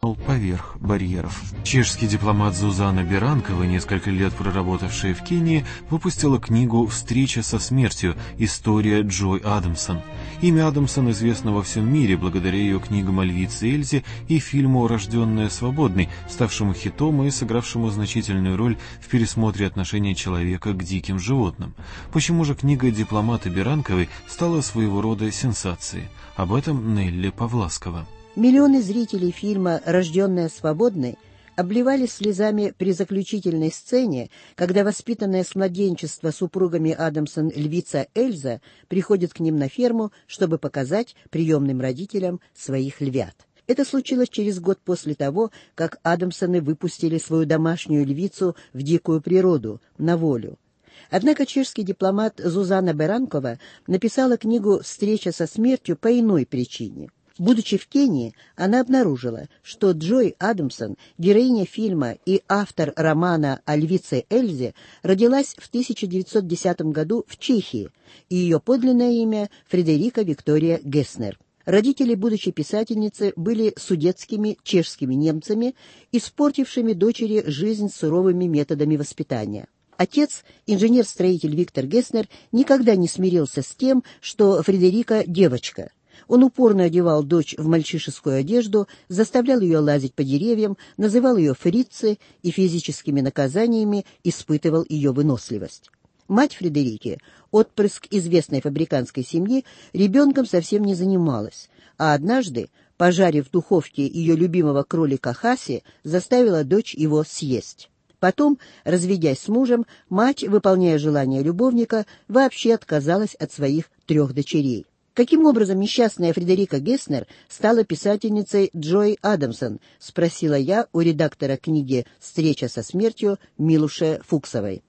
поверх барьеров. Чешский дипломат Зузана Беранкова, несколько лет проработавшая в Кении, выпустила книгу «Встреча со смертью. История Джой Адамсон». Имя Адамсон известно во всем мире благодаря ее книгам о львице Эльзе и фильму «Рожденная свободной», ставшему хитом и сыгравшему значительную роль в пересмотре отношения человека к диким животным. Почему же книга дипломата Беранковой стала своего рода сенсацией? Об этом Нелли Павласкова. Миллионы зрителей фильма «Рожденная свободной» обливались слезами при заключительной сцене, когда воспитанная с младенчества супругами Адамсон львица Эльза приходит к ним на ферму, чтобы показать приемным родителям своих львят. Это случилось через год после того, как Адамсоны выпустили свою домашнюю львицу в дикую природу, на волю. Однако чешский дипломат Зузана Беранкова написала книгу «Встреча со смертью» по иной причине. Будучи в Кении, она обнаружила, что Джой Адамсон, героиня фильма и автор романа о львице Эльзе, родилась в 1910 году в Чехии, и ее подлинное имя – Фредерика Виктория Гесснер. Родители будущей писательницы были судетскими чешскими немцами, испортившими дочери жизнь суровыми методами воспитания. Отец, инженер-строитель Виктор Гесснер, никогда не смирился с тем, что Фредерика – девочка. Он упорно одевал дочь в мальчишескую одежду, заставлял ее лазить по деревьям, называл ее фрицей и физическими наказаниями испытывал ее выносливость. Мать Фредерики, отпрыск известной фабрикантской семьи, ребенком совсем не занималась, а однажды, пожарив в духовке ее любимого кролика Хаси, заставила дочь его съесть. Потом, разведясь с мужем, мать, выполняя желание любовника, вообще отказалась от своих 3 дочерей. Каким образом несчастная Фредерика Гесснер стала писательницей Джой Адамсон, спросила я у редактора книги «Встреча со смертью» Милуше Фуксовой.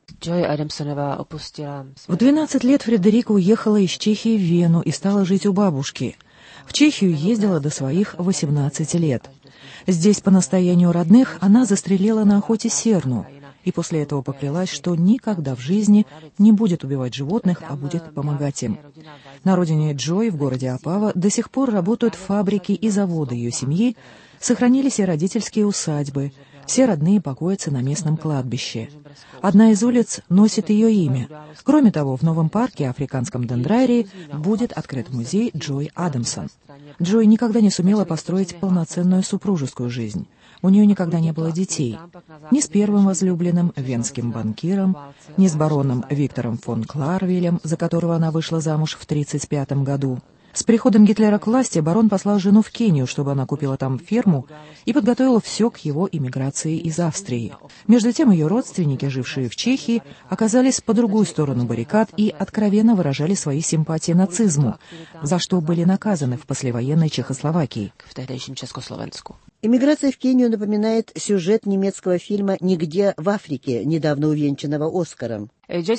В 12 лет Фредерика уехала из Чехии в Вену и стала жить у бабушки. В Чехию ездила до своих 18 лет. Здесь, по настоянию родных, она застрелила на охоте серну, и после этого поклялась, что никогда в жизни не будет убивать животных, а будет помогать им. На родине Джой, в городе Опава, до сих пор работают фабрики и заводы ее семьи, сохранились и родительские усадьбы, все родные покоятся на местном кладбище. Одна из улиц носит ее имя. Кроме того, в новом парке, африканском дендрарии, будет открыт музей Джой Адамсон. Джой никогда не сумела построить полноценную супружескую жизнь. У нее никогда не было детей. Ни с первым возлюбленным, венским банкиром, ни с бароном Виктором фон Кларвелем, за которого она вышла замуж в 1935 году. С приходом Гитлера к власти барон послал жену в Кению, чтобы она купила там ферму и подготовила все к его эмиграции из Австрии. Между тем ее родственники, жившие в Чехии, оказались по другую сторону баррикад и откровенно выражали свои симпатии нацизму, за что были наказаны в послевоенной Чехословакии. Эмиграция в Кению напоминает сюжет немецкого фильма «Нигде в Африке», недавно увенчанного Оскаром.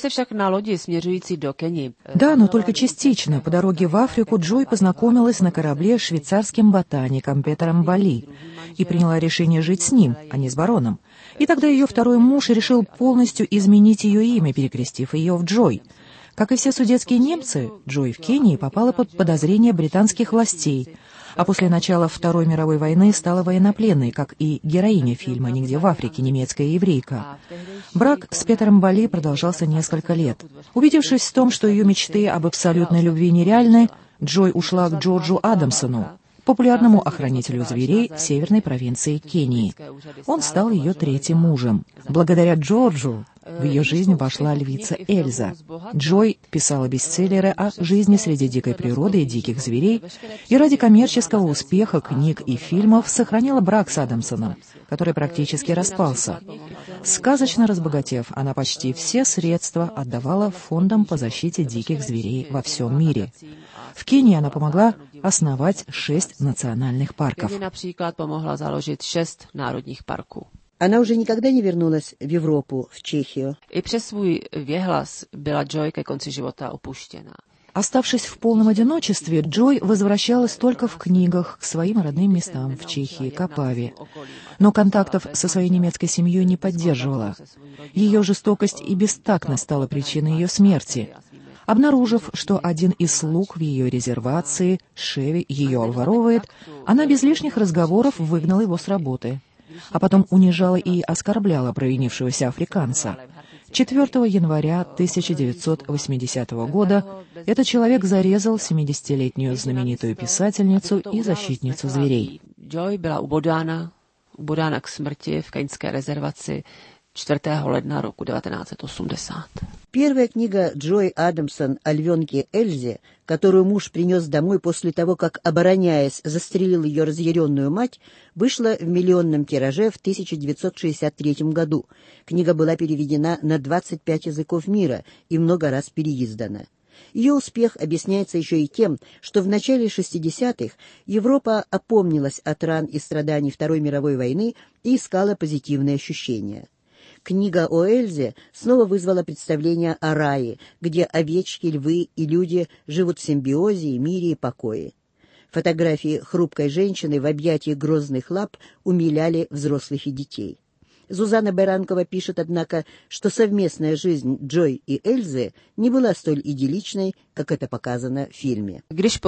Да, но только частично. По дороге в Африку Джой познакомилась на корабле с швейцарским ботаником Петером Бали и приняла решение жить с ним, а не с бароном. И тогда ее второй муж решил полностью изменить ее имя, перекрестив ее в Джой. Как и все судетские немцы, Джой в Кении попала под подозрение британских властей, а после начала Второй мировой войны стала военнопленной, как и героиня фильма «Нигде в Африке», немецкая еврейка. Брак с Петером Бали продолжался несколько лет. Убедившись в том, что ее мечты об абсолютной любви нереальны, Джой ушла к Джорджу Адамсону, популярному охранителю зверей северной провинции Кении. Он стал ее 3-м мужем. Благодаря Джорджу в ее жизнь вошла львица Эльза. Джой писала бестселлеры о жизни среди дикой природы и диких зверей, и ради коммерческого успеха книг и фильмов сохранила брак с Адамсоном, который практически распался. Сказочно разбогатев, она почти все средства отдавала фондам по защите диких зверей во всем мире. В Кении она помогла основать 6 национальных парков. Она уже никогда не вернулась в Европу, в Чехию. Оставшись в полном одиночестве, Джой возвращалась только в книгах к своим родным местам в Чехии, к Опаве. Но контактов со своей немецкой семьей не поддерживала. Ее жестокость и бестактность стала причиной ее смерти. Обнаружив, что один из слуг в ее резервации, Шеви, ее обворовывает, она без лишних разговоров выгнала его с работы, а потом унижала и оскорбляла провинившегося африканца. 4 января 1980 года этот человек зарезал 70-летнюю знаменитую писательницу и защитницу зверей. Joy byla ubodána k smrti v keňské rezervaci 4. ledna roku 1980. Первая книга Джой Адамсон о львенке Эльзе, которую муж принес домой после того, как, обороняясь, застрелил ее разъяренную мать, вышла в миллионном тираже в 1963 году. Книга была переведена на 25 языков мира и много раз переиздана. Ее успех объясняется еще и тем, что в начале 60-х Европа опомнилась от ран и страданий Второй мировой войны и искала позитивные ощущения. Книга о Эльзе снова вызвала представление о рае, где овечки, львы и люди живут в симбиозе, мире и покое. Фотографии хрупкой женщины в объятии грозных лап умиляли взрослых и детей. Зузанна Баранкова пишет, однако, что совместная жизнь Джой и Эльзы не была столь идилличной, как это показано в фильме.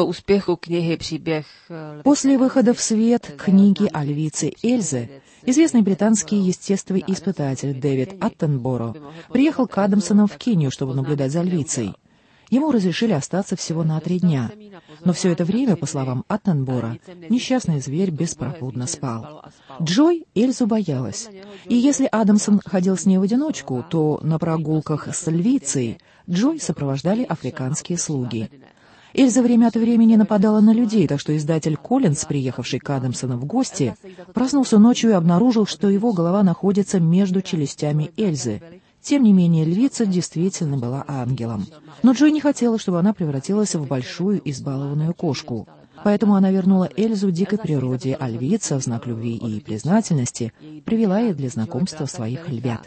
После выхода в свет книги о львице Эльзе известный британский естествоиспытатель Дэвид Аттенборо приехал к Адамсонам в Кению, чтобы наблюдать за львицей. Ему разрешили остаться всего на 3 дня. Но все это время, по словам Аттенборо, несчастный зверь беспробудно спал. Джой Эльзу боялась. И если Адамсон ходил с ней в одиночку, то на прогулках с львицей Джой сопровождали африканские слуги. Эльза время от времени нападала на людей, так что издатель Коллинз, приехавший к Адамсонам в гости, проснулся ночью и обнаружил, что его голова находится между челюстями Эльзы. Тем не менее, львица действительно была ангелом. Но Джой не хотела, чтобы она превратилась в большую избалованную кошку. Поэтому она вернула Эльзу дикой природе, а львица, в знак любви и признательности, привела ей для знакомства своих львят.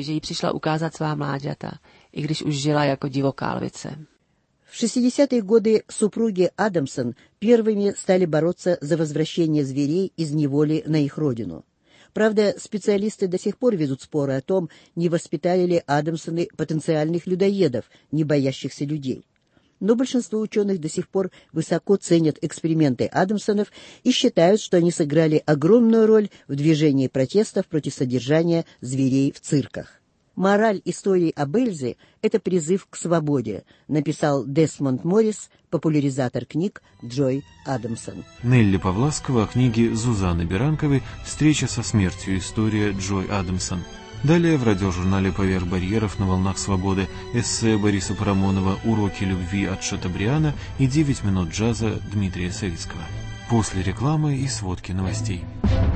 В 60-е годы супруги Адамсон первыми стали бороться за возвращение зверей из неволи на их родину. Правда, специалисты до сих пор ведут споры о том, не воспитали ли Адамсоны потенциальных людоедов, не боящихся людей. Но большинство ученых до сих пор высоко ценят эксперименты Адамсонов и считают, что они сыграли огромную роль в движении протестов против содержания зверей в цирках. «Мораль истории об Эльзе – это призыв к свободе», написал Десмонд Моррис, популяризатор книг Джой Адамсон. Нелли Павласкова о книге Зузанны Беранковой «Встреча со смертью. История Джой Адамсон». Далее в радиожурнале «Поверх барьеров» на волнах свободы эссе Бориса Парамонова «Уроки любви от Шатобриана» и 9 минут джаза Дмитрия Савицкого. После рекламы и сводки новостей.